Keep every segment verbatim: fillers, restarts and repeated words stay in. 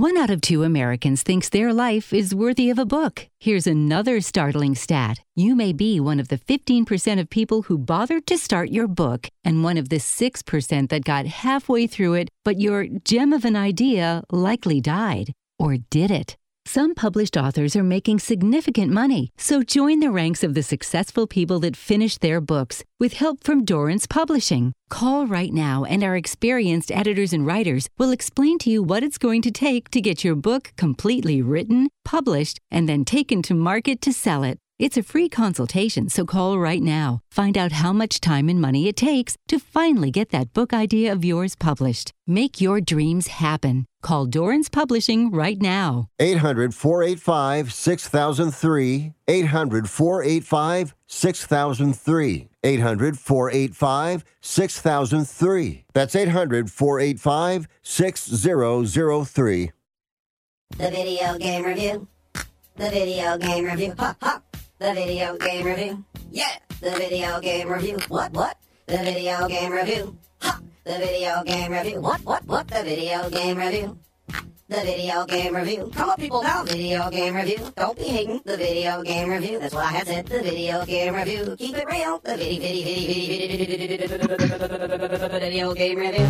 One out of two Americans thinks their life is worthy of a book. Here's another startling stat. You may be one of the fifteen percent of people who bothered to start your book and one of the six percent that got halfway through it, but your gem of an idea likely died. Or did it? Some published authors are making significant money, so join the ranks of the successful people that finished their books with help from Dorrance Publishing. Call right now and our experienced editors and writers will explain to you what it's going to take to get your book completely written, published, and then taken to market to sell it. It's a free consultation, so call right now. Find out how much time and money it takes to finally get that book idea of yours published. Make your dreams happen. Call Dorrance Publishing right now. eight hundred, four eight five, six thousand three. eight hundred, four eight five, six thousand three. eight hundred, four eight five, six thousand three. That's eight hundred, four eight five, six thousand three. The Video Game Review. The Video Game Review. Ha ha. The Video Game Review. Yeah. The Video Game Review. What, what? The Video Game Review. Ha. The Video Game Review. What, what, what? The Video Game Review. The Video Game Review. Come on, people, now. Video Game Review. Don't be hating. The Video Game Review. That's what I had said. The Video Game Review. Keep it real. The Video, Video, Video, Video Game Review.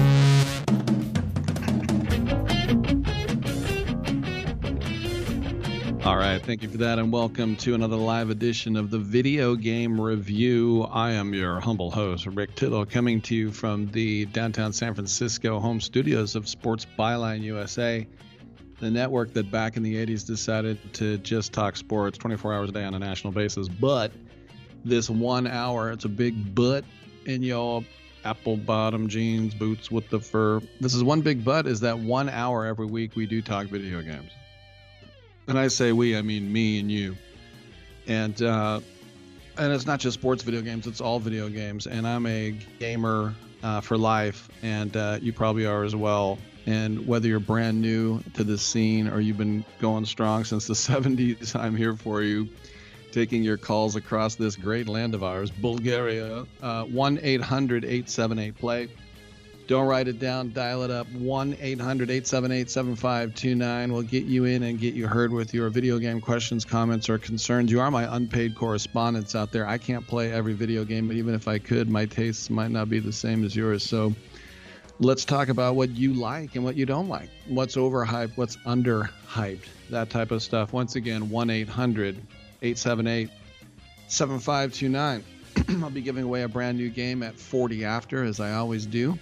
All right, thank you for that, and welcome to another live edition of the Video Game Review. I am your humble host, Rick Tittle, coming to you from the downtown San Francisco home studios of Sports Byline U S A, the network that back in the eighties decided to just talk sports twenty-four hours a day on a national basis. But this one hour, it's a big but in your apple bottom jeans, boots with the fur. This is one big but, is that one hour every week we do talk video games. And I say we, I mean me and you. And uh, and it's not just sports video games, it's all video games. And I'm a gamer uh, for life, and uh, you probably are as well. And whether you're brand new to this scene or you've been going strong since the seventies, I'm here for you, taking your calls across this great land of ours, Bulgaria. uh, one eight hundred, eight seven eight, play. Don't write it down, dial it up. one eight hundred, eight seven eight, seven five two nine will get you in and get you heard with your video game questions, comments, or concerns. You are my unpaid correspondents out there. I can't play every video game, but even if I could, my tastes might not be the same as yours. So let's talk about what you like and what you don't like. What's overhyped, what's underhyped, that type of stuff. Once again, one eight hundred, eight seven eight, seven five two nine. I'll be giving away a brand new game at forty after, as I always do.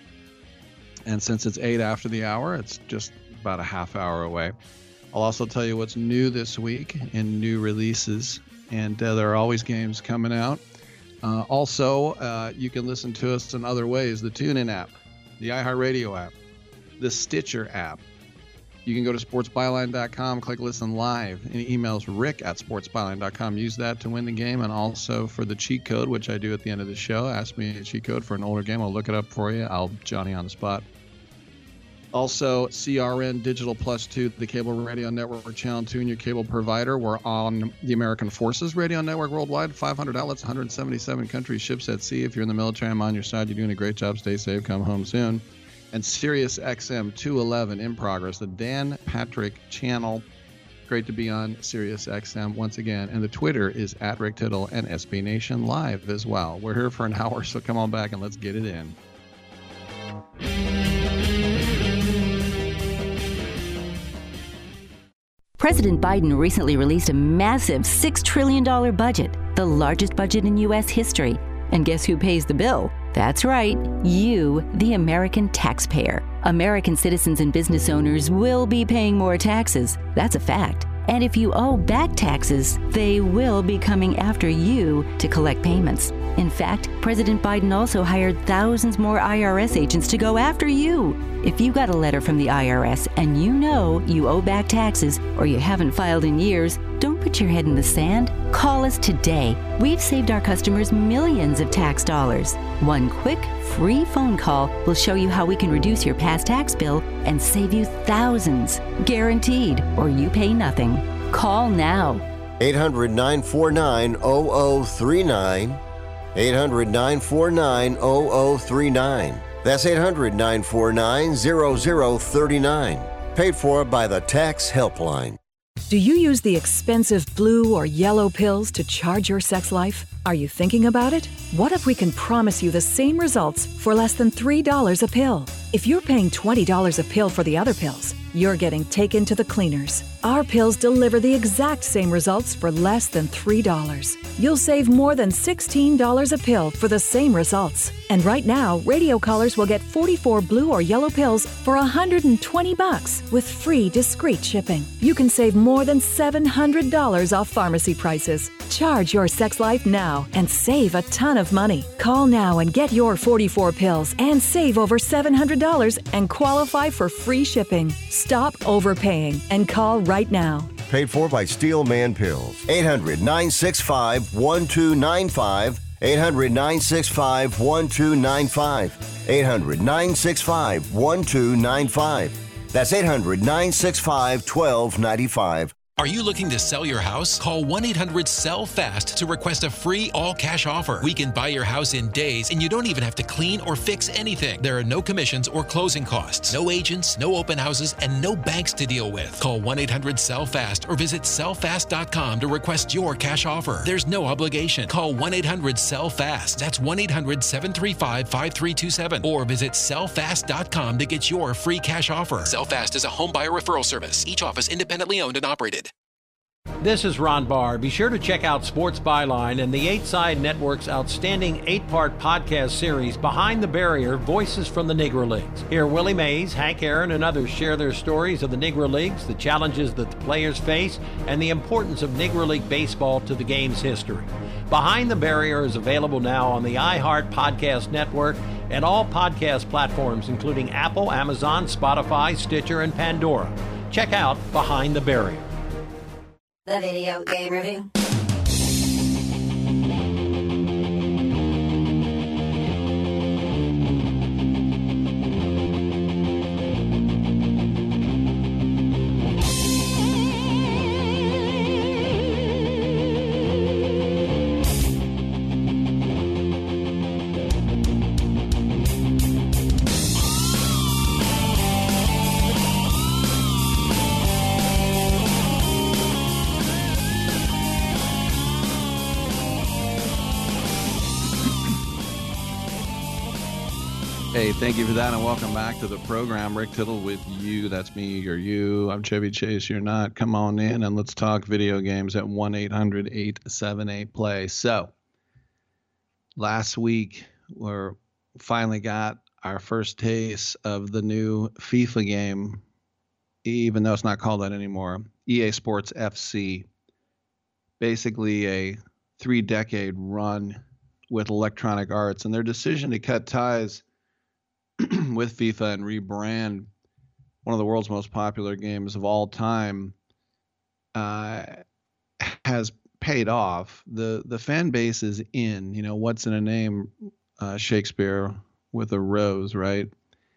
And since it's eight after the hour, it's just about a half hour away. I'll also tell you what's new this week in new releases. And uh, there are always games coming out. Uh, also, uh, you can listen to us in other ways. The TuneIn app, the iHeartRadio app, the Stitcher app. You can go to sports byline dot com, click listen live. Any emails, rick at sports byline dot com. Use that to win the game. And also for the cheat code, which I do at the end of the show. Ask me a cheat code for an older game. I'll look it up for you. I'll Johnny on the spot. Also, C R N Digital Plus two, the cable radio network channel two, and your cable provider. We're on the American Forces Radio Network worldwide. five hundred outlets, one hundred seventy-seven countries, ships at sea. If you're in the military, I'm on your side. You're doing a great job. Stay safe. Come home soon. And Sirius X M two eleven in progress, the Dan Patrick channel. Great to be on Sirius X M once again. And the Twitter is at Rick Tittle and S B Nation Live as well. We're here for an hour, so come on back and let's get it in. President Biden recently released a massive six trillion dollars budget, the largest budget in U S history. And guess who pays the bill? That's right, you, the American taxpayer. American citizens and business owners will be paying more taxes. That's a fact. And if you owe back taxes, they will be coming after you to collect payments. In fact, President Biden also hired thousands more I R S agents to go after you. If you got a letter from the I R S and you know you owe back taxes or you haven't filed in years, don't put your head in the sand. Call us today. We've saved our customers millions of tax dollars. One quick, free phone call will show you how we can reduce your past tax bill and save you thousands. Guaranteed, or you pay nothing. Call now. eight hundred, nine four nine, zero zero three nine. eight hundred, nine four nine, zero zero three nine. That's eight hundred, nine four nine, zero zero three nine. Paid for by the Tax Helpline. Do you use the expensive blue or yellow pills to charge your sex life? Are you thinking about it? What if we can promise you the same results for less than three dollars a pill? If you're paying twenty dollars a pill for the other pills, you're getting taken to the cleaners. Our pills deliver the exact same results for less than three dollars. You'll save more than sixteen dollars a pill for the same results. And right now, radio callers will get forty-four blue or yellow pills for one hundred twenty bucks with free discreet shipping. You can save more than seven hundred dollars off pharmacy prices. Charge your sex life now and save a ton of money. Call now and get your forty-four pills and save over seven hundred dollars and qualify for free shipping. Stop overpaying and call right now. Paid for by Steel Man Pills. eight hundred, nine six five, one two nine five. eight hundred, nine six five, one two nine five. eight hundred, nine six five, one two nine five. That's eight hundred, nine six five, one two nine five. Are you looking to sell your house? Call one eight hundred sell fast to request a free all-cash offer. We can buy your house in days, and you don't even have to clean or fix anything. There are no commissions or closing costs, no agents, no open houses, and no banks to deal with. Call one eight hundred sell fast or visit sell fast dot com to request your cash offer. There's no obligation. Call one eight hundred sell fast. That's one eight hundred seven three five, five three two seven or visit sell fast dot com to get your free cash offer. SellFast is a home buyer referral service. Each office independently owned and operated. This is Ron Barr. Be sure to check out Sports Byline and the Eight Side Network's outstanding eight-part podcast series, Behind the Barrier, Voices from the Negro Leagues. Here, Willie Mays, Hank Aaron, and others share their stories of the Negro Leagues, the challenges that the players face, and the importance of Negro League baseball to the game's history. Behind the Barrier is available now on the iHeart Podcast Network and all podcast platforms, including Apple, Amazon, Spotify, Stitcher, and Pandora. Check out Behind the Barrier. The Video Game Review. Hey, thank you for that, and welcome back to the program. Rick Tittle with you. That's me, you're you. I'm Chevy Chase, you're not. Come on in and let's talk video games at one eight hundred, eight seven eight, play. So, last week, we finally got our first taste of the new FIFA game, even though it's not called that anymore. E A Sports F C. Basically a three-decade run with Electronic Arts, and their decision to cut ties with FIFA and rebrand one of the world's most popular games of all time uh, has paid off. The the fan base is in. You know, what's in a name? Uh, Shakespeare with a rose, right?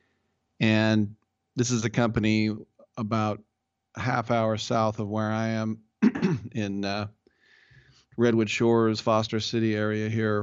And this is a company about a half hour south of where I am in uh, Redwood Shores, Foster City area here.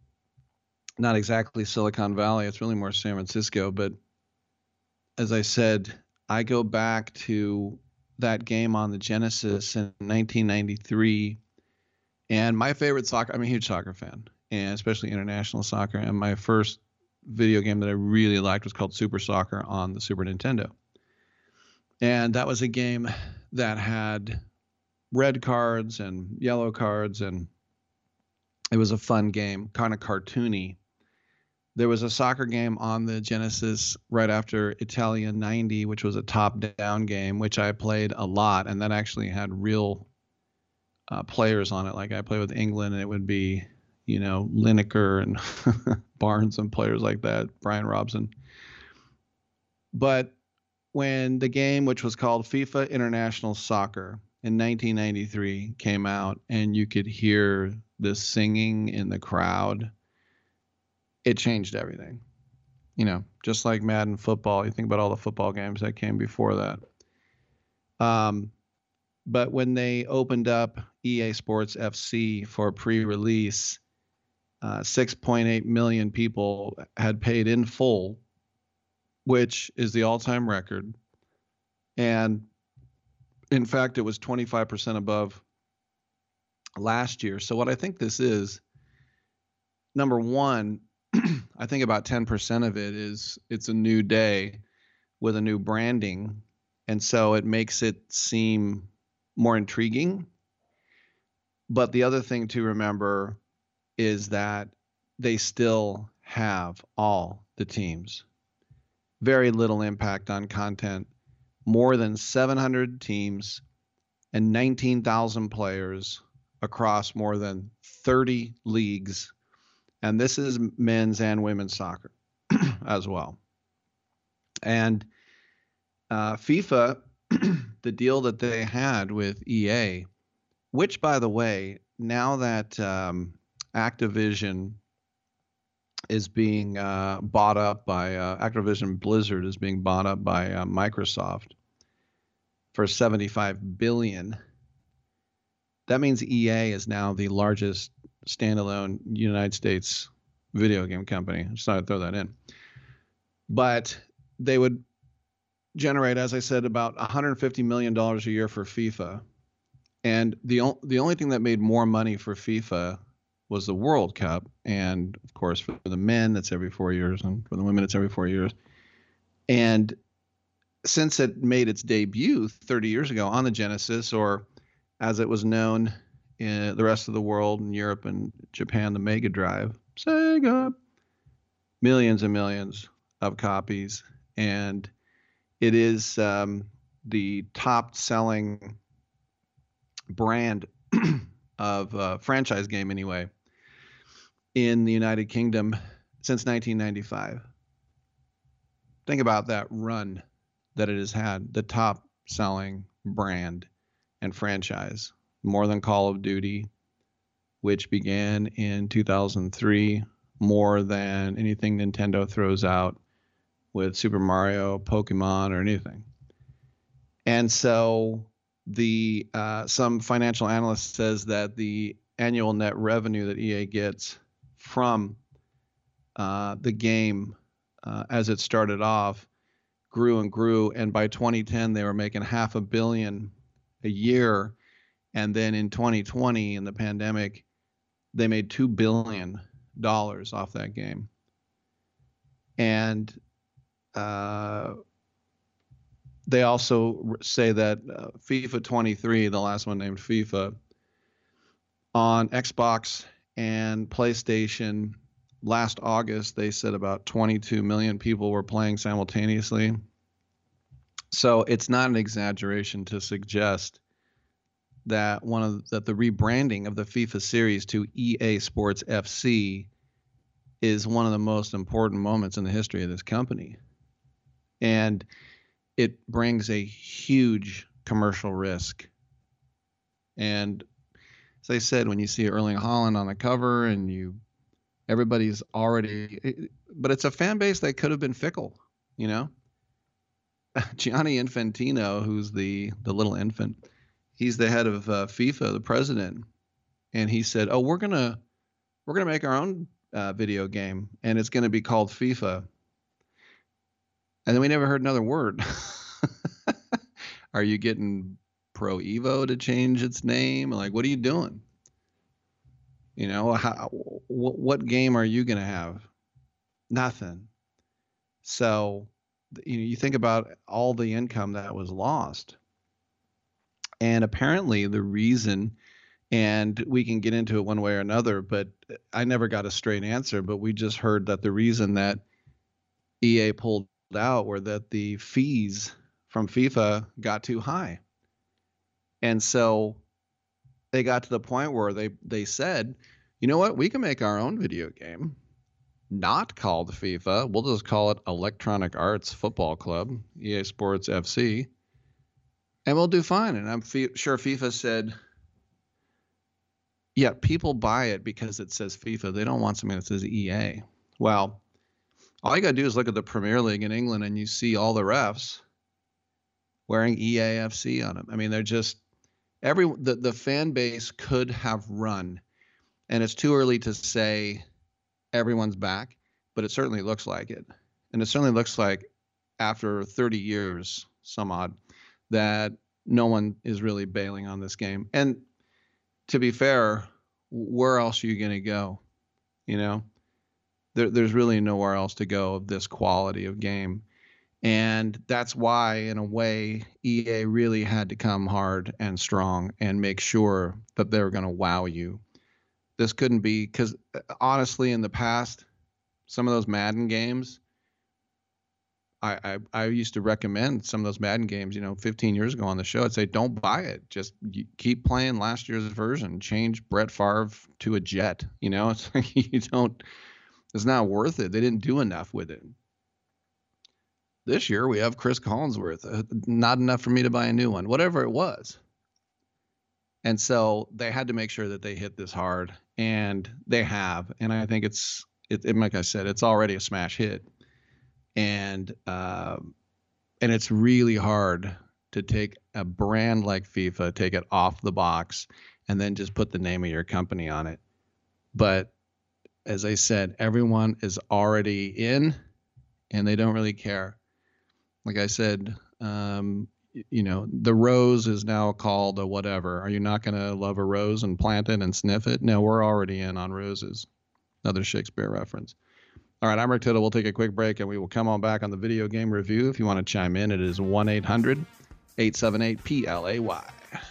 Not exactly Silicon Valley. It's really more San Francisco. But as I said, I go back to that game on the Genesis in nineteen ninety-three. And my favorite soccer, I'm a huge soccer fan, and especially international soccer. And my first video game that I really liked was called Super Soccer on the Super Nintendo. And that was a game that had red cards and yellow cards, and it was a fun game, kind of cartoony. There was a soccer game on the Genesis right after Italia ninety, which was a top-down game, which I played a lot, and that actually had real uh, players on it. Like I played with England, and it would be, you know, Lineker and Barnes and players like that, Brian Robson. But when the game, which was called FIFA International Soccer in nineteen ninety-three, came out, and you could hear the singing in the crowd, it changed everything. You know, just like Madden football, you think about all the football games that came before that. Um, but when they opened up E A Sports F C for pre-release, uh, six point eight million people had paid in full, which is the all-time record. And in fact, it was twenty-five percent above last year. So what I think this is, number one, I think about ten percent of it is it's a new day with a new branding. And so it makes it seem more intriguing. But the other thing to remember is that they still have all the teams. Very little impact on content. More than seven hundred teams and nineteen thousand players across more than thirty leagues. And this is men's and women's soccer as well. And uh, FIFA, the deal that they had with E A, which, by the way, now that um, Activision is being uh, bought up by uh, Activision Blizzard is being bought up by uh, Microsoft for seventy-five billion dollars. That means E A is now the largest standalone United States video game company. I just thought I'd throw that in. But they would generate, as I said, about one hundred fifty million dollars a year for FIFA. And the, o- the only thing that made more money for FIFA was the World Cup. And, of course, for the men, that's every four years. And for the women, it's every four years. And since it made its debut thirty years ago on the Genesis, or as it was known in the rest of the world, in Europe and Japan, the Mega Drive, Sega, millions and millions of copies. And it is um, the top selling brand of uh, franchise game anyway in the United Kingdom since nineteen ninety-five. Think about that run that it has had, the top selling brand and franchise, more than Call of Duty, which began in two thousand three, more than anything Nintendo throws out with Super Mario, Pokemon, or anything. And so the uh, some financial analyst says that the annual net revenue that E A gets from uh, the game uh, as it started off grew and grew, and by twenty ten they were making half a billion a year, and then in twenty twenty, in the pandemic, they made two billion dollars off that game. And uh, they also say that uh, FIFA twenty-three, the last one named FIFA, on Xbox and PlayStation last August, they said about twenty-two million people were playing simultaneously. So it's not an exaggeration to suggest that one of that the rebranding of the FIFA series to E A Sports F C is one of the most important moments in the history of this company. And it brings a huge commercial risk. And as I said, when you see Erling Haaland on the cover and you, everybody's already, but it's a fan base that could have been fickle, you know? Gianni Infantino, who's the, the little infant, he's the head of uh, FIFA, the president. And he said, oh, we're going to, we're going to make our own uh, video game, and it's going to be called FIFA. And then we never heard another word. Are you getting Pro Evo to change its name? Like, what are you doing? You know, how, what, what game are you going to have? Nothing. So, you know, you think about all the income that was lost. And apparently the reason, and we can get into it one way or another, but I never got a straight answer, but we just heard that the reason that E A pulled out were that the fees from FIFA got too high. And so they got to the point where they, they said, you know what, we can make our own video game, not called FIFA. We'll just call it Electronic Arts Football Club, E A Sports F C, and we'll do fine. And I'm f- sure FIFA said, yeah, people buy it because it says FIFA. They don't want something that says E A. Well, all you got to do is look at the Premier League in England and you see all the refs wearing E A F C on them. I mean, they're just every the, the fan base could have run, and it's too early to say everyone's back, but it certainly looks like it. And it certainly looks like after thirty years, some odd, that no one is really bailing on this game. And to be fair, where else are you going to go? You know, there, there's really nowhere else to go of this quality of game. And that's why, in a way, E A really had to come hard and strong and make sure that they were going to wow you. This couldn't be, because honestly, in the past, some of those Madden games, I, I I used to recommend some of those Madden games, you know, fifteen years ago on the show. I'd say, don't buy it. Just keep playing last year's version. Change Brett Favre to a Jet. You know, it's like you don't, it's not worth it. They didn't do enough with it. This year we have Chris Collinsworth, uh, not enough for me to buy a new one, whatever it was. And so they had to make sure that they hit this hard, and they have. And I think it's, it, it like I said, it's already a smash hit. And, uh, and it's really hard to take a brand like FIFA, take it off the box, and then just put the name of your company on it. But as I said, everyone is already in, and they don't really care. Like I said, um, you know, the rose is now called a whatever. Are you not going to love a rose and plant it and sniff it? No, we're already in on roses. Another Shakespeare reference. All right, I'm Rick Tittle. We'll take a quick break, and we will come on back on the video game review. If you want to chime in, it is one eight hundred eight seven eight P L A Y.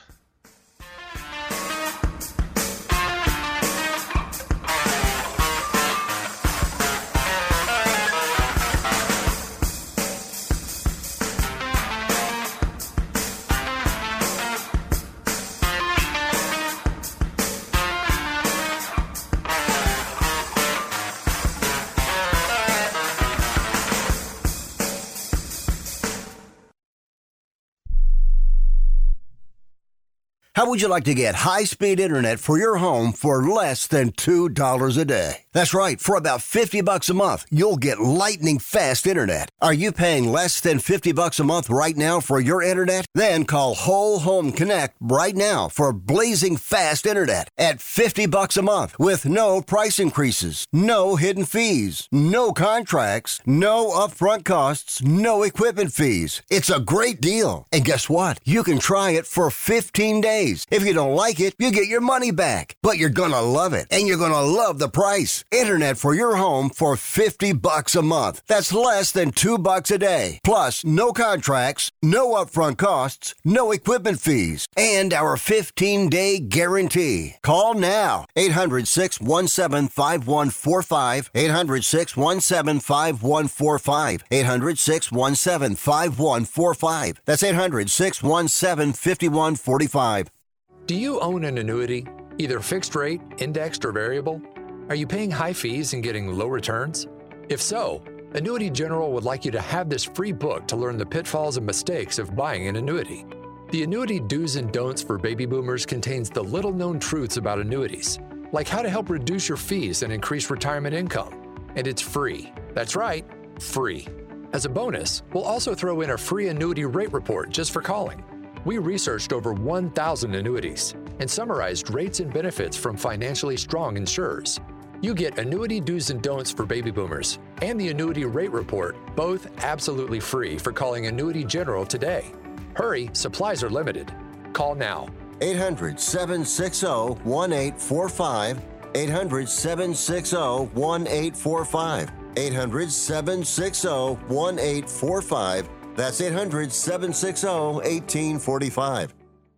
How would you like to get high-speed internet for your home for less than two dollars a day? That's right. For about fifty bucks a month, you'll get lightning-fast internet. Are you paying less than fifty bucks a month right now for your internet? Then call Whole Home Connect right now for blazing fast internet at fifty bucks a month with no price increases, no hidden fees, no contracts, no upfront costs, no equipment fees. It's a great deal. And guess what? You can try it for fifteen days. If you don't like it, you get your money back. But you're gonna love it, and you're gonna love the price. Internet for your home for fifty bucks a month. That's less than two bucks a day. Plus, no contracts, no upfront costs, no equipment fees, and our fifteen-day guarantee. Call now. eight hundred six one seven five one four five. eight hundred six one seven five one four five. eight hundred six one seven five one four five. That's eight hundred six one seven five one four five. Do you own an annuity, either fixed rate, indexed, or variable? Are you paying high fees and getting low returns? If so, Annuity General would like you to have this free book to learn the pitfalls and mistakes of buying an annuity. The Annuity Do's and Don'ts for Baby Boomers contains the little-known truths about annuities, like how to help reduce your fees and increase retirement income. And it's free. That's right, free. As a bonus, we'll also throw in a free annuity rate report just for calling. We researched over one thousand annuities and summarized rates and benefits from financially strong insurers. You get Annuity Do's and Don'ts for Baby Boomers and the Annuity Rate Report, both absolutely free for calling Annuity General today. Hurry, supplies are limited. Call now. eight hundred seven six zero one eight four five. eight hundred seven six zero one eight four five. eight hundred seven six zero one eight four five. That's eight hundred seven six zero one eight four five.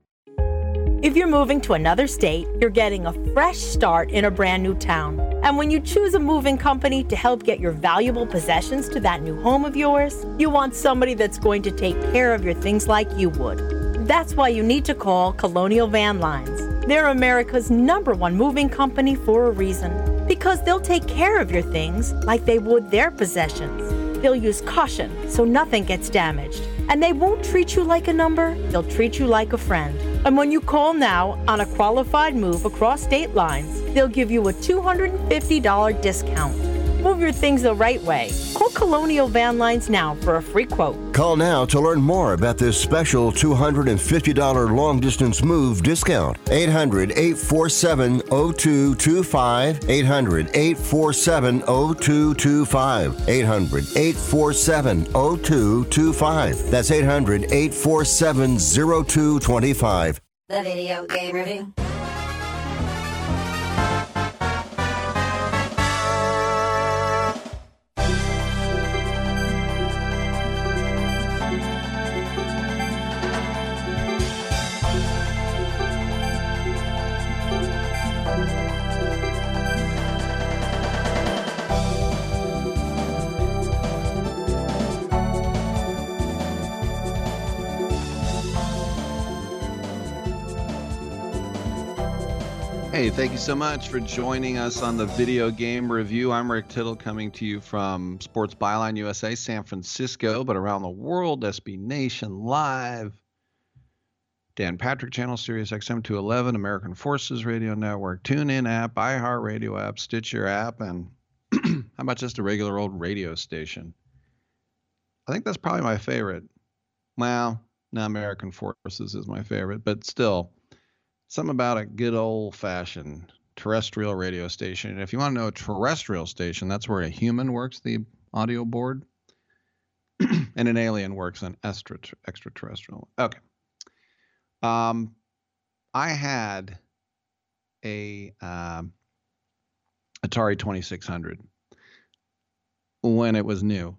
If you're moving to another state, you're getting a fresh start in a brand new town. And when you choose a moving company to help get your valuable possessions to that new home of yours, you want somebody that's going to take care of your things like you would. That's why you need to call Colonial Van Lines. They're America's number one moving company for a reason. Because they'll take care of your things like they would their possessions. They'll use caution so nothing gets damaged. And they won't treat you like a number, they'll treat you like a friend. And when you call now on a qualified move across state lines, they'll give you a two hundred fifty dollars discount. Move your things the right way. Call Colonial Van Lines now for a free quote. Call now to learn more about this special two hundred fifty dollars long-distance move discount. eight hundred, eight four seven, zero two two five. eight hundred, eight four seven, zero two two five. eight hundred, eight four seven, zero two two five. That's eight hundred, eight four seven, zero two two five. The Video Game Review. Hey, thank you so much for joining us on the Video Game Review. I'm Rick Tittle, coming to you from Sports Byline U S A, San Francisco, but around the world, S B Nation Live, Dan Patrick Channel, Sirius X M two eleven, American Forces Radio Network, TuneIn app, iHeartRadio app, Stitcher app, and how about just a regular old radio station? I think that's probably my favorite. Well, no, American Forces is my favorite, but still, something about a good old-fashioned terrestrial radio station. And if you want to know a terrestrial station, that's where a human works the audio board, and an alien works an extra extraterrestrial. Okay. Um, I had a um, Atari twenty-six hundred when it was new.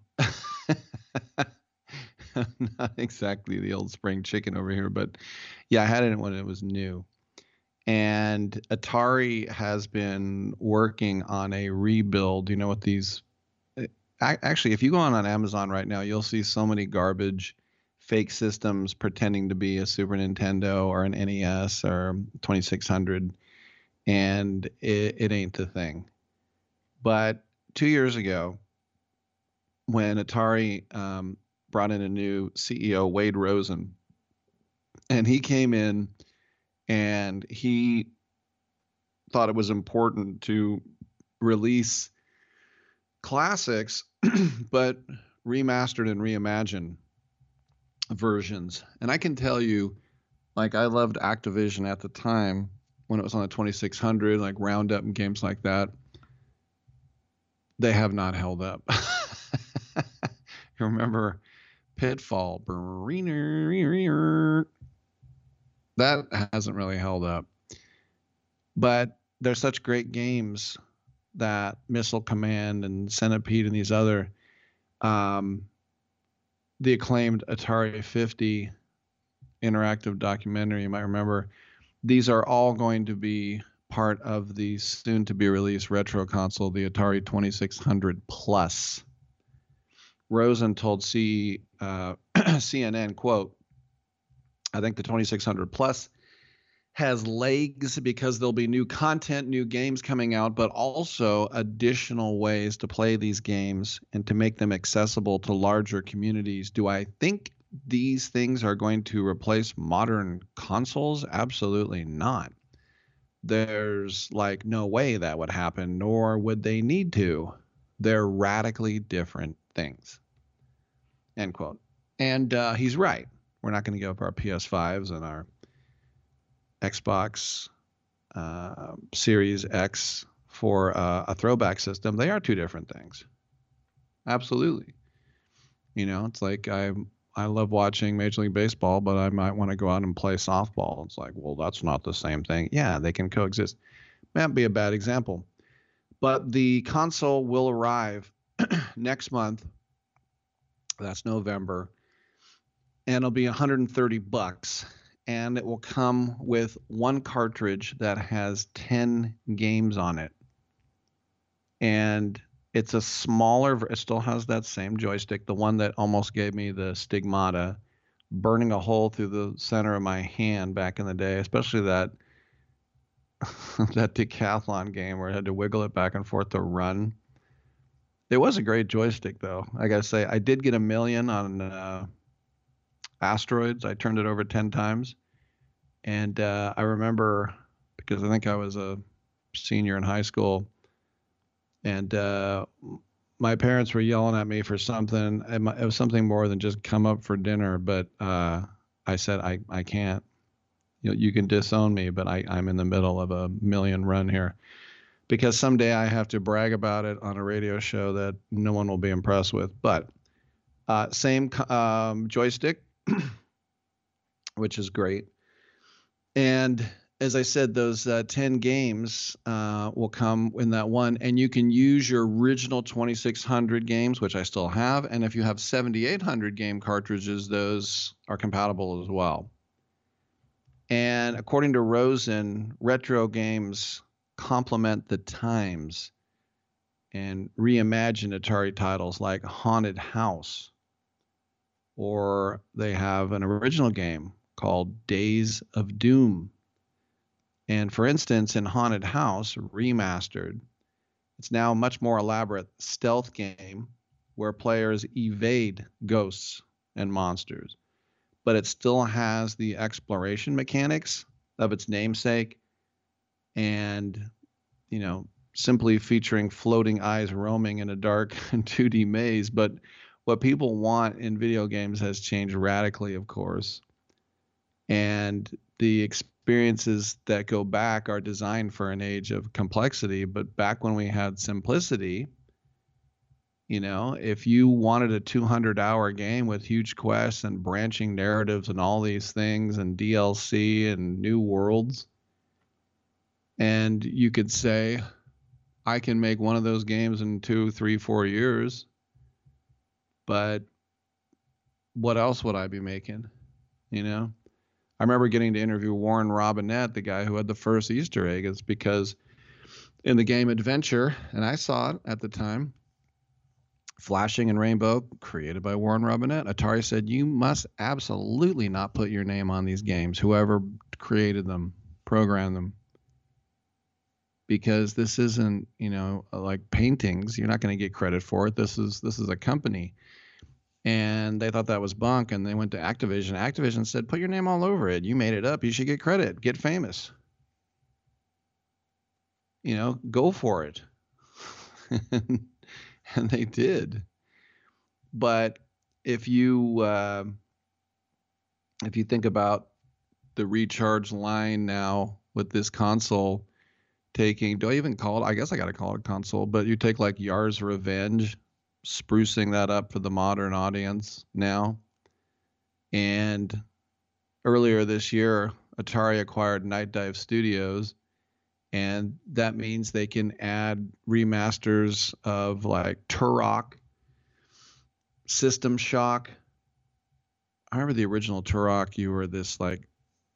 Not exactly the old spring chicken over here, but yeah, I had it when it was new. And Atari has been working on a rebuild. You know what these... Actually, if you go on, on Amazon right now, you'll see so many garbage fake systems pretending to be a Super Nintendo or an N E S or twenty-six hundred, and it, it ain't the thing. But two years ago, when Atari um, brought in a new C E O, Wade Rosen, and he came in and he thought it was important to release classics, but remastered and reimagined versions. And I can tell you, like, I loved Activision at the time when it was on the twenty-six hundred, like Roundup and games like that. They have not held up. You remember Pitfall? That hasn't really held up. But they're such great games, that Missile Command and Centipede and these other, um, the acclaimed Atari fifty interactive documentary, you might remember, these are all going to be part of the soon-to-be-released retro console, the Atari twenty-six hundred Plus. Rosen told C, uh, C N N, quote, I think the twenty-six hundred Plus has legs because there'll be new content, new games coming out, but also additional ways to play these games and to make them accessible to larger communities. Do I think these things are going to replace modern consoles? Absolutely not. There's like no way that would happen, nor would they need to. They're radically different things. End quote. And uh, he's right. We're not going to give up our P S fives and our Xbox uh, Series X for uh, a throwback system. They are two different things. Absolutely. You know, it's like I I love watching Major League Baseball, but I might want to go out and play softball. It's like, well, that's not the same thing. Yeah, they can coexist. Might be a bad example. But the console will arrive next month. That's November. And it'll be one hundred thirty bucks. And it will come with one cartridge that has ten games on it. And it's a smaller, it still has that same joystick, the one that almost gave me the stigmata, burning a hole through the center of my hand back in the day, especially that that decathlon game where I had to wiggle it back and forth to run. It was a great joystick, though. I got to say, I did get a million on uh, Asteroids. I turned it over ten times. And uh, I remember, because I think I was a senior in high school, And uh, my parents were yelling at me for something. It was something more than just come up for dinner. But uh, I said, I, I can't. You know, you can disown me, but I, I'm in the middle of a million run here. Because someday I have to brag about it on a radio show that no one will be impressed with. But uh, same um, joystick, which is great. And as I said, those uh, ten games uh, will come in that one, and you can use your original twenty-six hundred games, which I still have. And if you have seventy-eight hundred game cartridges, those are compatible as well. And according to Rosen, retro games complement the times and reimagine Atari titles like Haunted House, or they have an original game called Days of Doom. And for instance, in Haunted House Remastered, it's now a much more elaborate stealth game where players evade ghosts and monsters, but it still has the exploration mechanics of its namesake, and, you know, simply featuring floating eyes roaming in a dark two D maze. But what people want in video games has changed radically, of course. And the experiences that go back are designed for an age of complexity. But back when we had simplicity, you know, if you wanted a two hundred hour game with huge quests and branching narratives and all these things and D L C and new worlds, and you could say, I can make one of those games in two, three, four years, but what else would I be making? You know, I remember getting to interview Warren Robinette, the guy who had the first Easter egg. It's because in the game Adventure, and I saw it at the time, Flashing and Rainbow, created by Warren Robinette, Atari said, you must absolutely not put your name on these games, whoever created them, programmed them. Because this isn't, you know, like paintings. You're not going to get credit for it. This is this is a company. And they thought that was bunk, and they went to Activision. Activision said, put your name all over it. You made it up. You should get credit. Get famous. You know, go for it. And they did. But if you uh, if you think about the recharge line now with this console taking, do I even call it? I guess I got to call it a console, but you take like Yar's Revenge, sprucing that up for the modern audience now. And earlier this year, Atari acquired Night Dive Studios, and that means they can add remasters of like Turok, System Shock. I remember the original Turok, you were this like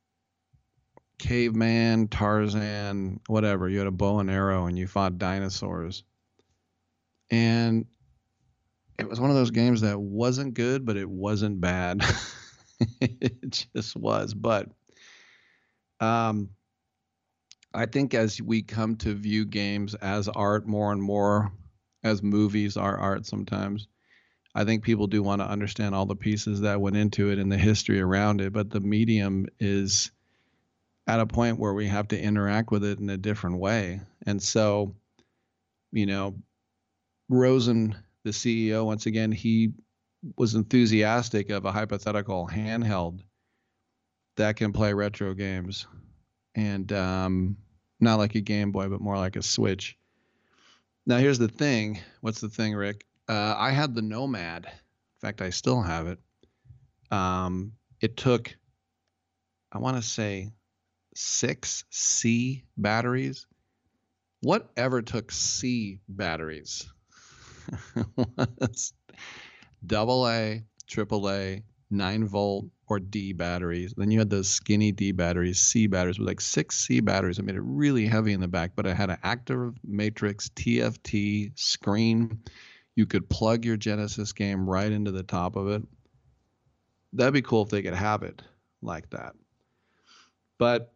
caveman, Tarzan, whatever. You had a bow and arrow and you fought dinosaurs. And it was one of those games that wasn't good, but it wasn't bad. It just was. But um, I think as we come to view games as art more and more, as movies are art sometimes, I think people do want to understand all the pieces that went into it and the history around it. But the medium is at a point where we have to interact with it in a different way. And so, you know, Rosen, the C E O, once again, he was enthusiastic of a hypothetical handheld that can play retro games. And um, not like a Game Boy, but more like a Switch. Now, here's the thing. What's the thing, Rick? Uh, I had the Nomad. In fact, I still have it. Um, it took, I want to say, six C batteries. Whatever took C batteries was double A, triple A, nine volt, or D batteries. Then you had those skinny D batteries, C batteries with like six C batteries. It made it really heavy in the back, but it had an active matrix T F T screen. You could plug your Genesis game right into the top of it. That'd be cool if they could have it like that. But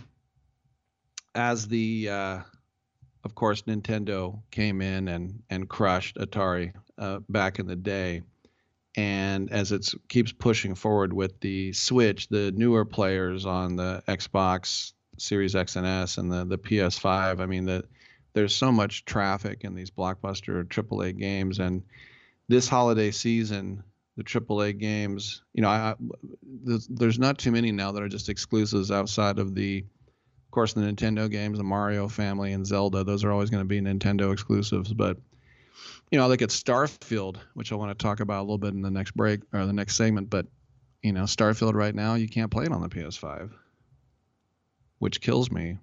as the, uh, of course, Nintendo came in and, and crushed Atari uh, back in the day, and as it keeps pushing forward with the Switch, the newer players on the Xbox Series X and S and the, the P S five, I mean, the there's so much traffic in these blockbuster triple A games, and this holiday season, the triple A games, you know, I, there's, there's not too many now that are just exclusives outside of the, of course, the Nintendo games, the Mario family and Zelda. Those are always going to be Nintendo exclusives. But, you know, I look at Starfield, which I want to talk about a little bit in the next break or the next segment. But, you know, Starfield right now, you can't play it on the P S five, which kills me.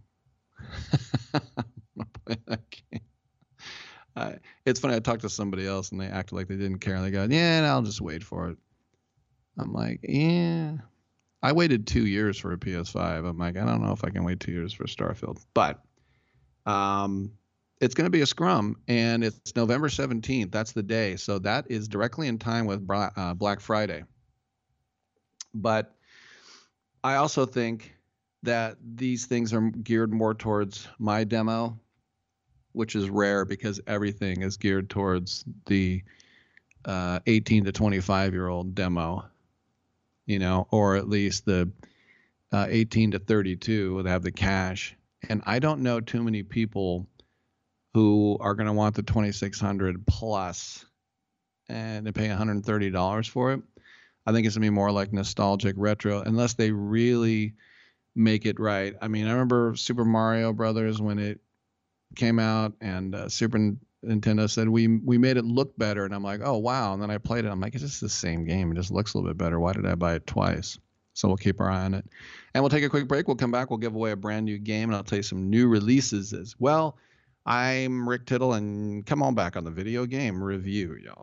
Uh, it's funny. I talked to somebody else and they acted like they didn't care. And they go, yeah, I'll just wait for it. I'm like, yeah, I waited two years for a P S five. I'm like, I don't know if I can wait two years for Starfield, but um, it's going to be a scrum, and it's November seventeenth. That's the day. So that is directly in time with uh, Black Friday. But I also think that these things are geared more towards my demo, which is rare because everything is geared towards the uh, eighteen to twenty-five year old demo, you know, or at least the uh, eighteen to thirty-two that have the cash. And I don't know too many people who are going to want the twenty-six hundred plus and they pay one hundred thirty dollars for it. I think it's going to be more like nostalgic retro, unless they really make it right. I mean, I remember Super Mario Brothers when it came out, and uh, Super Nintendo said we we made it look better, and I'm like, oh wow. And then I played it, I'm like, it's just the same game, it just looks a little bit better. Why did I buy it twice? So we'll keep our eye on it, and we'll take a quick break. We'll come back, we'll give away a brand new game, and I'll tell you some new releases as well. I'm Rick Tittle, and come on back on the Video Game Review, y'all.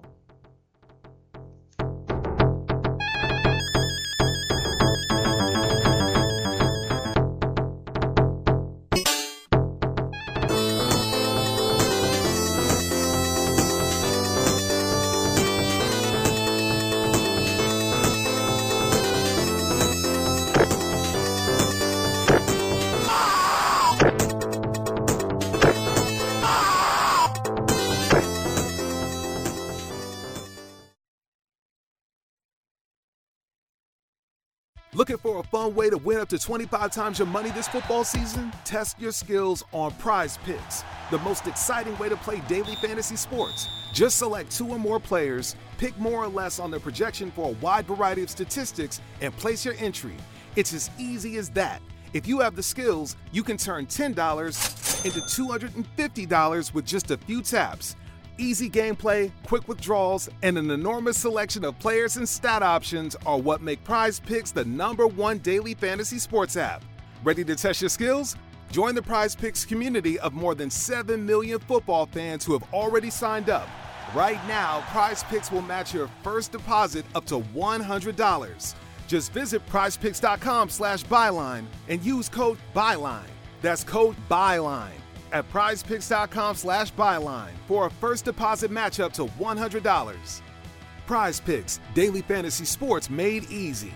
Looking for a fun way to win up to twenty-five times your money this football season? Test your skills on Prize Picks, the most exciting way to play daily fantasy sports. Just select two or more players, pick more or less on their projection for a wide variety of statistics, and place your entry. It's as easy as that. If you have the skills, you can turn ten dollars into two hundred fifty dollars with just a few taps. Easy gameplay, quick withdrawals, and an enormous selection of players and stat options are what make Prize Picks the number one daily fantasy sports app. Ready to test your skills? Join the Prize Picks community of more than seven million football fans who have already signed up. Right now, Prize Picks will match your first deposit up to one hundred dollars. Just visit prizepicks.com slash byline and use code BYLINE. That's code BYLINE at prizepicks.com slash byline for a first deposit match up to one hundred dollars. Prize Picks, daily fantasy sports made easy.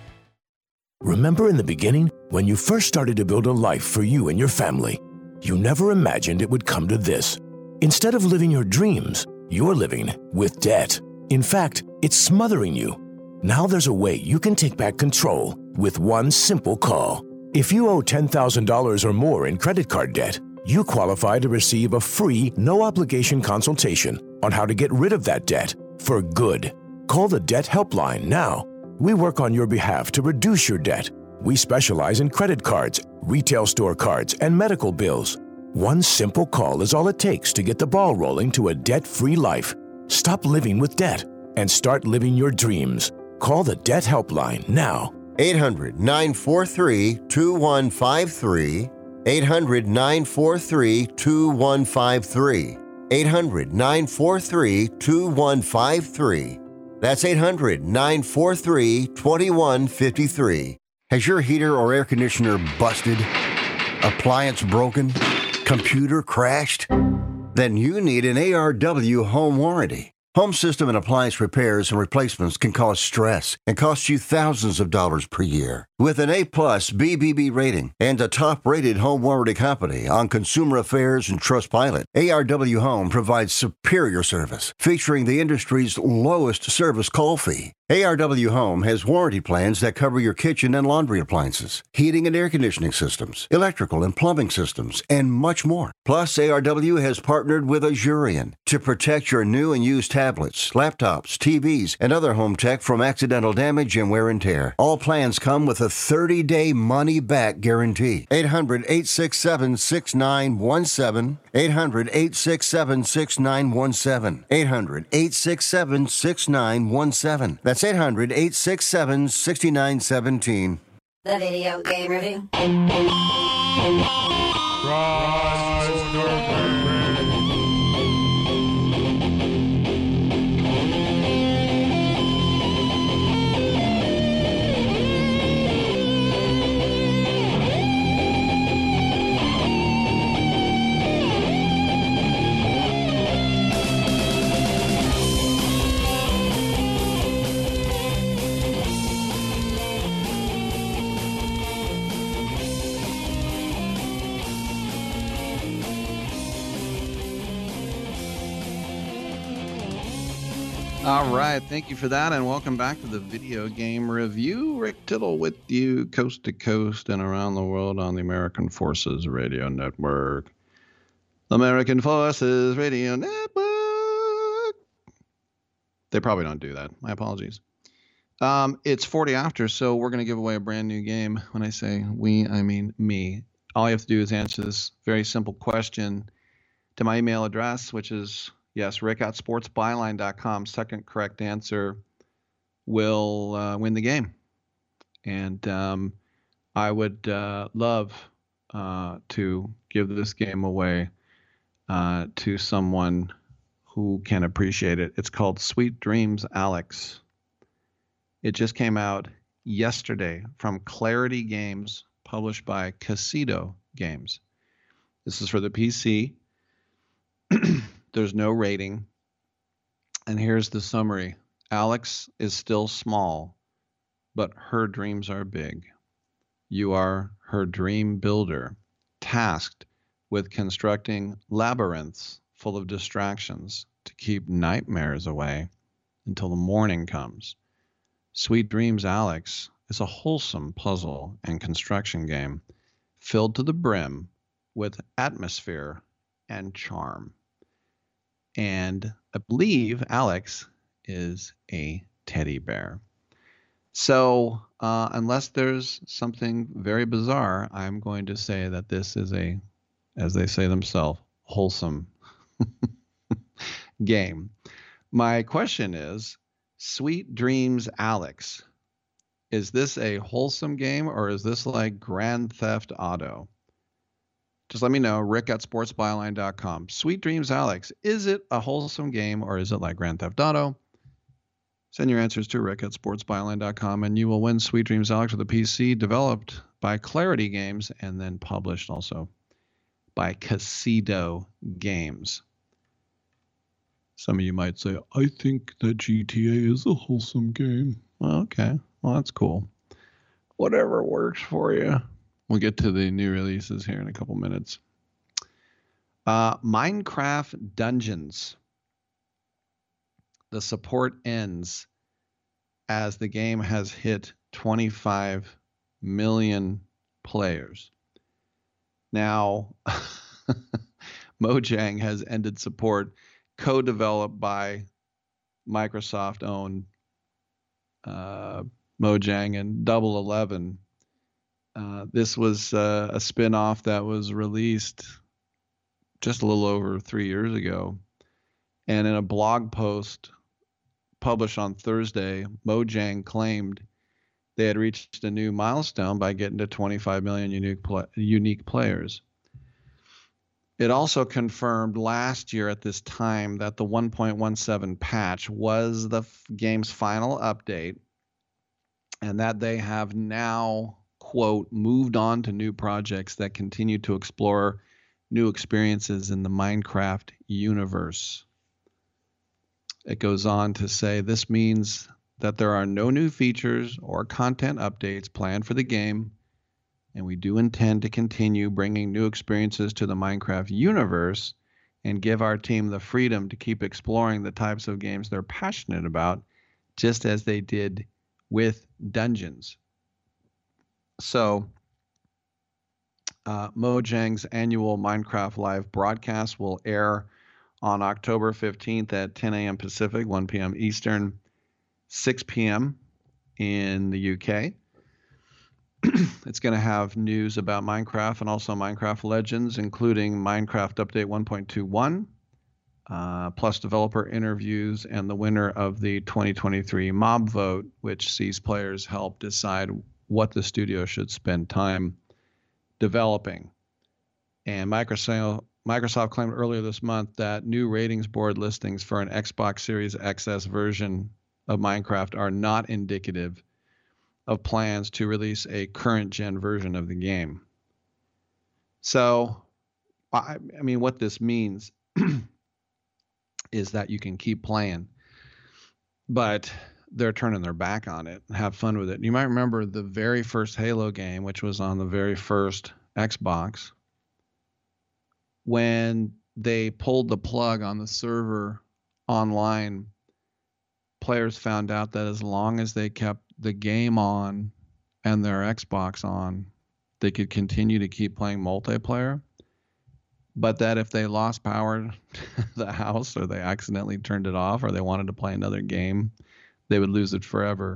Remember in the beginning, when you first started to build a life for you and your family, you never imagined it would come to this. Instead of living your dreams, you're living with debt. In fact, it's smothering you. Now there's a way you can take back control with one simple call. If you owe ten thousand dollars or more in credit card debt, you qualify to receive a free, no-obligation consultation on how to get rid of that debt for good. Call the Debt Helpline now. We work on your behalf to reduce your debt. We specialize in credit cards, retail store cards, and medical bills. One simple call is all it takes to get the ball rolling to a debt-free life. Stop living with debt and start living your dreams. Call the Debt Helpline now. eight hundred, nine four three, two one five three. eight hundred, nine four three, two one five three. eight hundred, nine four three, two one five three. That's eight hundred, nine four three, two one five three. Has your heater or air conditioner busted? Appliance broken? Computer crashed? Then you need an A R W home warranty. Home system and appliance repairs and replacements can cause stress and cost you thousands of dollars per year. With an A-plus B B B rating and a top-rated home warranty company on Consumer Affairs and Trustpilot, A R W Home provides superior service, featuring the industry's lowest service call fee. A R W Home has warranty plans that cover your kitchen and laundry appliances, heating and air conditioning systems, electrical and plumbing systems, and much more. Plus, A R W has partnered with Azurion to protect your new and used tablets, laptops, T Vs, and other home tech from accidental damage and wear and tear. All plans come with a thirty-day money-back guarantee. eight hundred, eight six seven, six nine one seven. eight hundred, eight six seven, six nine one seven. eight hundred, eight six seven, six nine one seven. That's eight hundred, eight six seven, six nine one seven. The Video Game Review. All right, thank you for that, and welcome back to the Video Game Review. Rick Tittle with you, coast to coast and around the world on the American Forces Radio Network. American Forces Radio Network. They probably don't do that. My apologies. Um, it's forty after, so we're going to give away a brand new game. When I say we, I mean me. All you have to do is answer this very simple question to my email address, which is... Yes, Rick at sports byline dot com. Second correct answer will uh, win the game. And um, I would uh, love uh, to give this game away uh, to someone who can appreciate it. It's called Sweet Dreams, Alex. It just came out yesterday from Clarity Games, published by Casino Games. This is for the P C. There's no rating. And here's the summary. Alex is still small, but her dreams are big. You are her dream builder, tasked with constructing labyrinths full of distractions to keep nightmares away until the morning comes. Sweet Dreams, Alex is a wholesome puzzle and construction game filled to the brim with atmosphere and charm. And I believe Alex is a teddy bear. So uh, unless there's something very bizarre, I'm going to say that this is a, as they say themselves, wholesome game. My question is, Sweet Dreams, Alex, is this a wholesome game or is this like Grand Theft Auto? Just let me know, Rick at sports byline dot com. Sweet Dreams, Alex, is it a wholesome game or is it like Grand Theft Auto? Send your answers to Rick at sports byline dot com and you will win Sweet Dreams, Alex with a P C developed by Clarity Games and then published also by Casino Games. Some of you might say, I think that G T A is a wholesome game. Well, okay, well, that's cool. Whatever works for you. We'll get to the new releases here in a couple minutes. Uh, Minecraft Dungeons. The support ends as the game has hit twenty-five million players. Now, Mojang has ended support, co-developed by Microsoft-owned uh, Mojang and Double Eleven. Uh, this was uh, a spin-off that was released just a little over three years ago. And in a blog post published on Thursday, Mojang claimed they had reached a new milestone by getting to twenty-five million unique, pl- unique players. It also confirmed last year at this time that the one point one seven patch was the f- game's final update and that they have now, quote, moved on to new projects that continue to explore new experiences in the Minecraft universe. It goes on to say this means that there are no new features or content updates planned for the game, and we do intend to continue bringing new experiences to the Minecraft universe and give our team the freedom to keep exploring the types of games they're passionate about, just as they did with Dungeons. So, uh, Mojang's annual Minecraft Live broadcast will air on October fifteenth at ten a.m. Pacific, one p.m. Eastern, six p.m. in the U K. It's going to have news about Minecraft and also Minecraft Legends, including Minecraft Update one point two one, uh, plus developer interviews and the winner of the twenty twenty-three mob vote, which sees players help decide what the studio should spend time developing. And Microsoft Microsoft claimed earlier this month that new ratings board listings for an Xbox Series X S version of Minecraft are not indicative of plans to release a current gen version of the game. So, I, I mean, what this means is that you can keep playing, but they're turning their back on it and have fun with it. You might remember the very first Halo game, which was on the very first Xbox, when they pulled the plug on the server online. Players found out that as long as they kept the game on and their Xbox on, they could continue to keep playing multiplayer. But that if they lost power to the house, or they accidentally turned it off, or they wanted to play another game, they would lose it forever.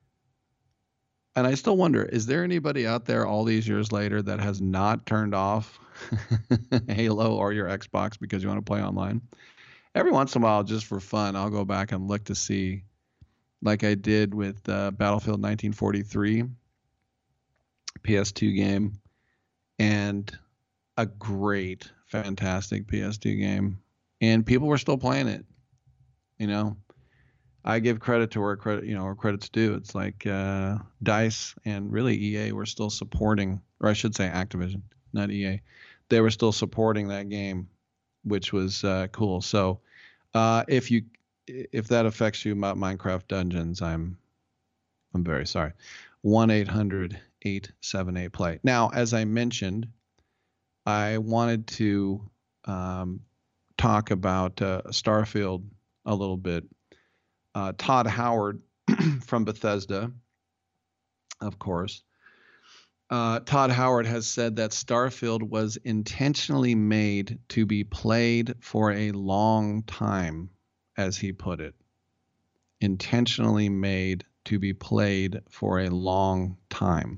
And I still wonder, is there anybody out there all these years later that has not turned off Halo or your Xbox because you want to play online? Every once in a while, just for fun, I'll go back and look to see, like I did with uh, Battlefield nineteen forty-three, P S two game, and a great, fantastic P S two game. And people were still playing it. You know, I give credit to where credit, you know, where credit's due. It's like uh, DICE and really E A were still supporting, or I should say Activision, not E A. They were still supporting that game, which was uh, cool. So uh, if you if that affects you about Minecraft Dungeons, I'm I'm very sorry. one eight hundred eight seven eight play. Now, as I mentioned, I wanted to um, talk about uh, Starfield a little bit. Uh, Todd Howard from Bethesda, of course. Uh, Todd Howard has said that Starfield was intentionally made to be played for a long time, as he put it. Intentionally made to be played for a long time.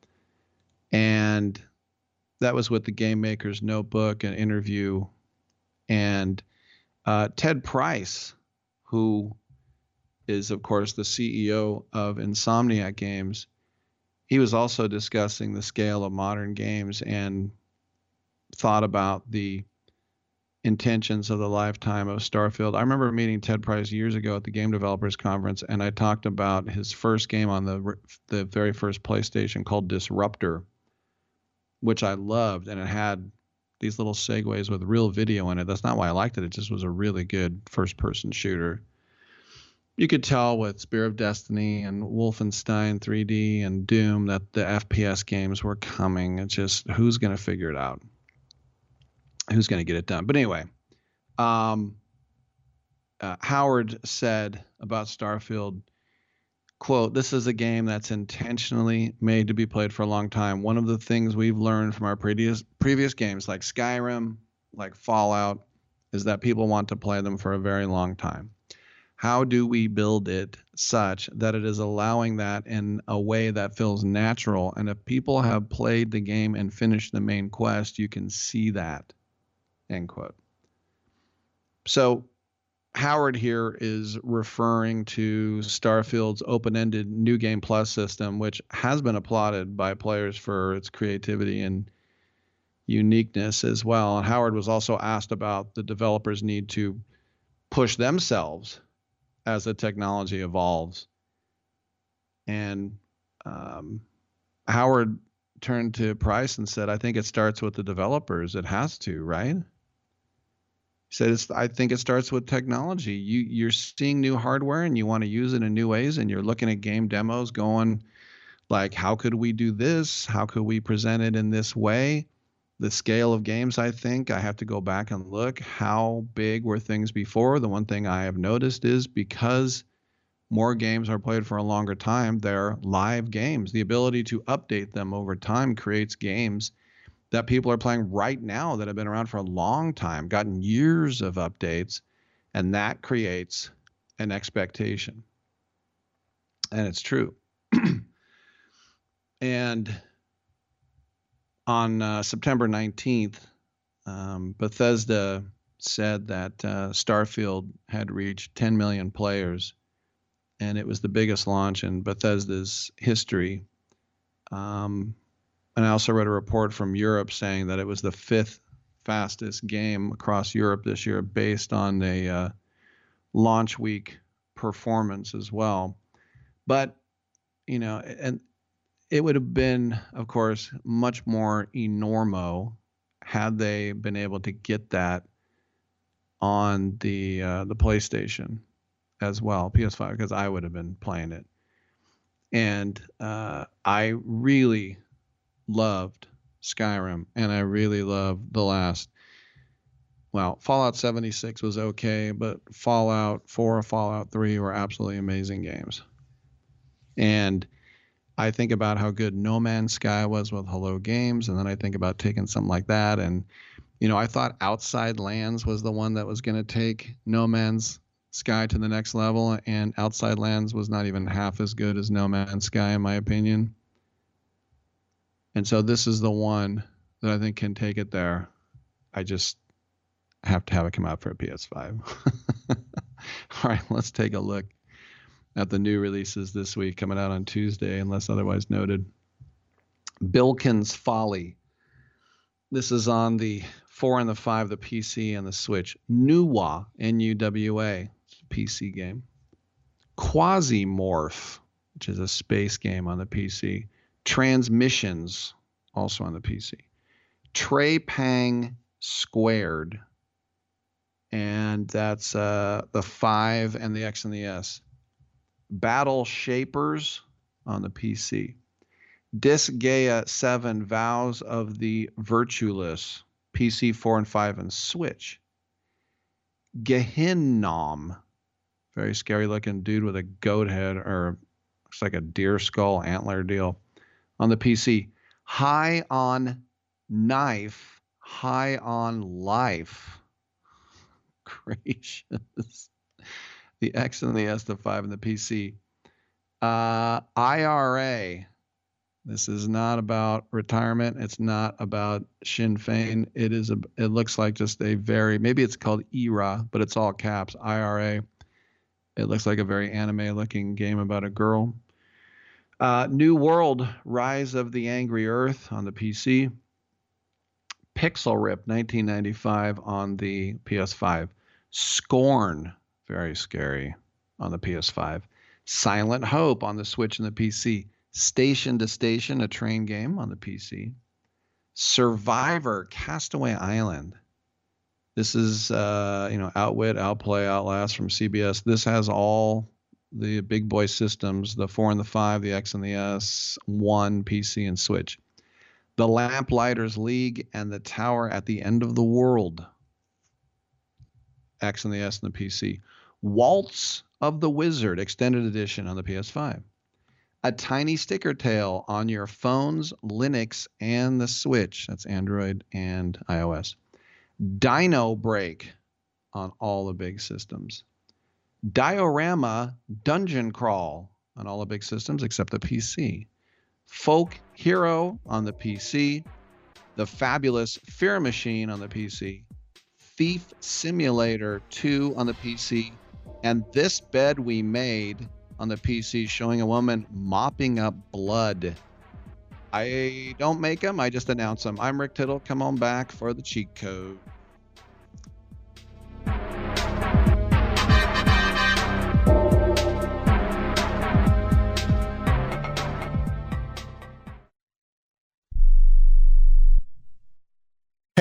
And that was with the Game Maker's Notebook, an interview. And uh, Ted Price, who is, of course, the C E O of Insomniac Games, he was also discussing the scale of modern games and thought about the intentions of the lifetime of Starfield. I remember meeting Ted Price years ago at the Game Developers Conference, and I talked about his first game on the the very first PlayStation called Disruptor, which I loved, and it had these little segues with real video in it. That's not why I liked it. It just was a really good first-person shooter. You could tell with Spear of Destiny and Wolfenstein three D and Doom that the F P S games were coming. It's just, who's going to figure it out? Who's going to get it done? But anyway, um, uh, Howard said about Starfield, quote, "This is a game that's intentionally made to be played for a long time. One of the things we've learned from our previous previous games like Skyrim, like Fallout, is that people want to play them for a very long time. How do we build it such that it is allowing that in a way that feels natural? And if people have played the game and finished the main quest, you can see that," end quote. So Howard here is referring to Starfield's open-ended New Game Plus system, which has been applauded by players for its creativity and uniqueness as well. And Howard was also asked about the developers' need to push themselves as the technology evolves. And um, Howard turned to Price and said, "I think it starts with the developers. It has to, right?" said, it's, I think it starts with technology. You, you're seeing new hardware and you want to use it in new ways, and you're looking at game demos going like, how could we do this? How could we present it in this way? The scale of games, I think, I have to go back and look. How big were things before? The one thing I have noticed is because more games are played for a longer time, they're live games. The ability to update them over time creates games that people are playing right now that have been around for a long time, gotten years of updates, and that creates an expectation. And it's true. And on uh, September nineteenth, um, Bethesda said that uh, Starfield had reached ten million players, and it was the biggest launch in Bethesda's history. Um, and I also read a report from Europe saying that it was the fifth fastest game across Europe this year based on a uh, launch week performance as well. But, you know, and it would have been, of course, much more enormo had they been able to get that on the uh, the PlayStation as well, P S five, because I would have been playing it. And uh, I really loved Skyrim, and I really loved the last. Well, Fallout seventy-six was okay, but Fallout four or Fallout three were absolutely amazing games. And I think about how good No Man's Sky was with Hello Games, and then I think about taking something like that. And, you know, I thought Outside Lands was the one that was going to take No Man's Sky to the next level, and Outside Lands was not even half as good as No Man's Sky, in my opinion. And so this is the one that I think can take it there. I just have to have it come out for a P S five. All right, let's take a look at the new releases this week coming out on Tuesday, unless otherwise noted. Bilkin's Folly. This is on the four and the five, the P C and the Switch. Nuwa, N U W A, P C game. Quasimorph, which is a space game on the P C. Transmissions, also on the P C. Trepang Squared, and that's uh, the five and the X and the S. Battle Shapers on the P C. Disgaea seven, Vows of the Virtueless, P C, four and five, and Switch. Gehinnom, very scary looking dude with a goat head, or looks like a deer skull antler deal, on the P C. High on Knife, High on Life. Gracious. The X and the S, the five, and the P C. Uh, I R A. This is not about retirement. It's not about Sinn Féin. It is. A, it looks like just a very, maybe it's called E R A, but it's all caps. I R A. It looks like a very anime-looking game about a girl. Uh, New World, Rise of the Angry Earth on the P C. Pixel Rip, nineteen ninety-five on the P S five. Scorn, very scary, on the P S five. Silent Hope on the Switch and the P C. Station to Station, a train game on the P C. Survivor, Castaway Island. This is, uh, you know, Outwit, Outplay, Outlast from C B S. This has all the big boy systems, the four and the five, the X and the S, one, P C, and Switch. The Lamplighters League and the Tower at the End of the World. X and the S and the P C. Waltz of the Wizard, Extended Edition on the P S five. A Tiny Sticker Tale on your phones, Linux, and the Switch. That's Android and iOS. Dino Break on all the big systems. Diorama Dungeon Crawl on all the big systems except the P C. Folk Hero on the P C. The Fabulous Fear Machine on the P C. Thief Simulator two on the P C. And This Bed We Made on the P C, showing a woman mopping up blood. I don't make them, I just announce them. I'm Rick Tittle. Come on back for the cheat code.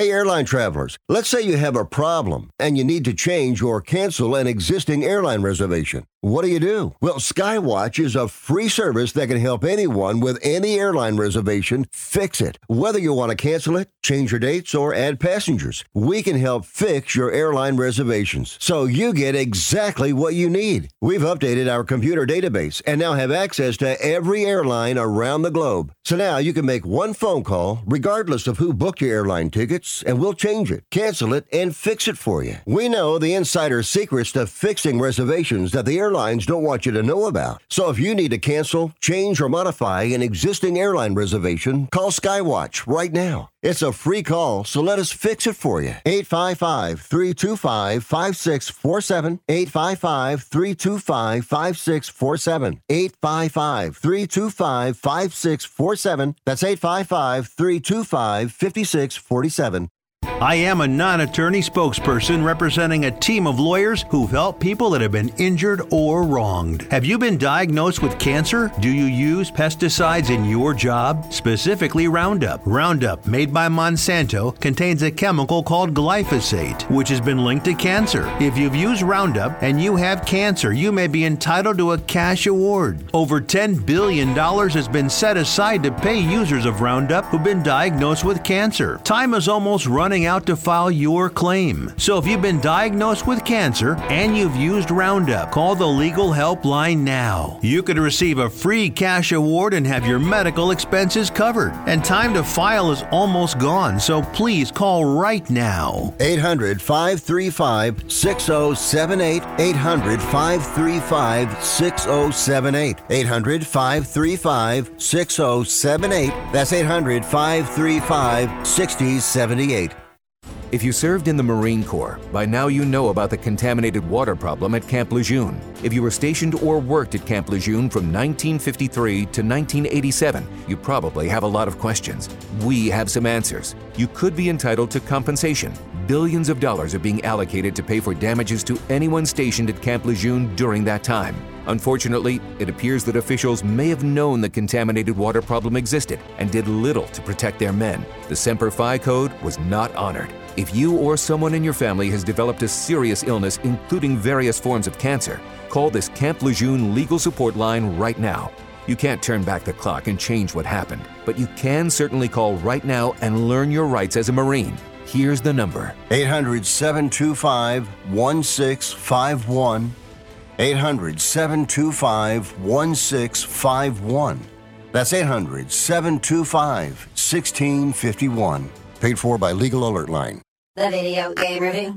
Hey, airline travelers, let's say you have a problem and you need to change or cancel an existing airline reservation. What do you do? Well, Skywatch is a free service that can help anyone with any airline reservation fix it. Whether you want to cancel it, change your dates, or add passengers, we can help fix your airline reservations so you get exactly what you need. We've updated our computer database and now have access to every airline around the globe. So now you can make one phone call regardless of who booked your airline tickets, and we'll change it, cancel it, and fix it for you. We know the insider secrets to fixing reservations that the airlines don't want you to know about. So if you need to cancel, change, or modify an existing airline reservation, call Skywatch right now. It's a free call, so let us fix it for you. eight five five, three two five, five six four seven. eight five five, three two five, five six four seven. eight five five, three two five, five six four seven. That's eight five five, three two five, five six four seven. I am a non-attorney spokesperson representing a team of lawyers who've helped people that have been injured or wronged. Have you been diagnosed with cancer? Do you use pesticides in your job? Specifically Roundup. Roundup, made by Monsanto, contains a chemical called glyphosate, which has been linked to cancer. If you've used Roundup and you have cancer, you may be entitled to a cash award. Over ten billion dollars has been set aside to pay users of Roundup who've been diagnosed with cancer. Time is almost running out to file your claim. So if you've been diagnosed with cancer and you've used Roundup, call the legal helpline now. You could receive a free cash award and have your medical expenses covered. And time to file is almost gone, so please call right now. eight hundred, five three five, six oh seven eight. eight hundred, five three five, six oh seven eight. eight hundred, five three five, six oh seven eight. That's eight hundred, five three five, six oh seven eight. If you served in the Marine Corps, by now you know about the contaminated water problem at Camp Lejeune. If you were stationed or worked at Camp Lejeune from nineteen fifty-three to nineteen eighty-seven, you probably have a lot of questions. We have some answers. You could be entitled to compensation. Billions of dollars are being allocated to pay for damages to anyone stationed at Camp Lejeune during that time. Unfortunately, it appears that officials may have known the contaminated water problem existed and did little to protect their men. The Semper Fi code was not honored. If you or someone in your family has developed a serious illness, including various forms of cancer, call this Camp Lejeune legal support line right now. You can't turn back the clock and change what happened, but you can certainly call right now and learn your rights as a Marine. Here's the number. eight hundred, seven two five, one six five one. eight hundred, seven two five, one six five one. That's eight hundred, seven two five, one six five one. Paid for by Legal Alert Line. The Video Game Review.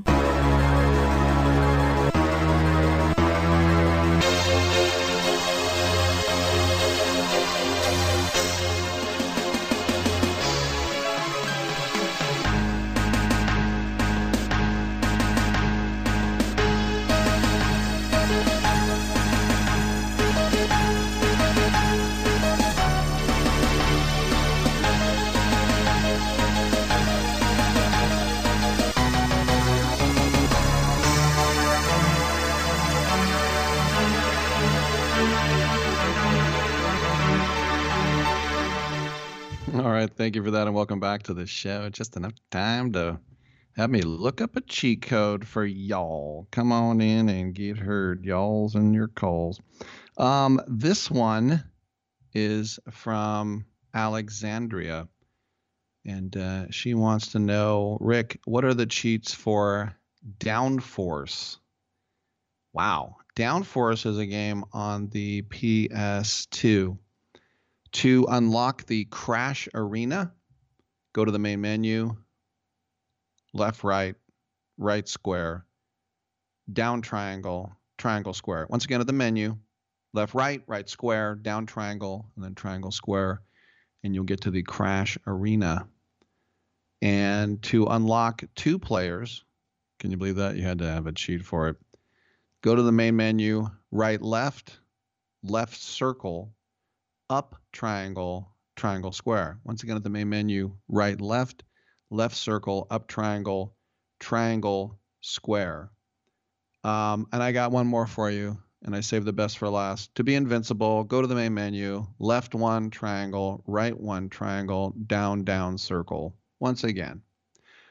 Thank you for that, and welcome back to the show. Just enough time to have me look up a cheat code for y'all. Come on in and get heard, y'alls and your calls. Um, this one is from Alexandria, and uh, she wants to know, Rick, what are the cheats for Downforce? Wow. Downforce is a game on the P S two. To unlock the Crash Arena, go to the main menu, left, right, right square, down triangle, triangle square. Once again at the menu, left, right, right square, down triangle, and then triangle square, and you'll get to the Crash Arena. And to unlock two players, can you believe that? You had to have a cheat for it. Go to the main menu, right, left, left circle, up triangle, triangle square. Once again at the main menu, right, left, left circle, up triangle, triangle square. Um, and I got one more for you, and I saved the best for last. To be invincible, go to the main menu, left one triangle, right one triangle, down, down circle. Once again,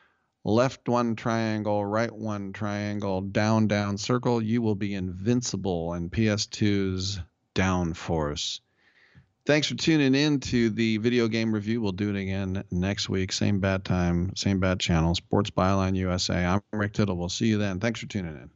left one triangle, right one triangle, down, down, circle. You will be invincible in P S two's Downforce. Thanks for tuning in to the video game review. We'll do it again next week. Same bad time, same bad channel. Sports Byline U S A. I'm Rick Tittle. We'll see you then. Thanks for tuning in.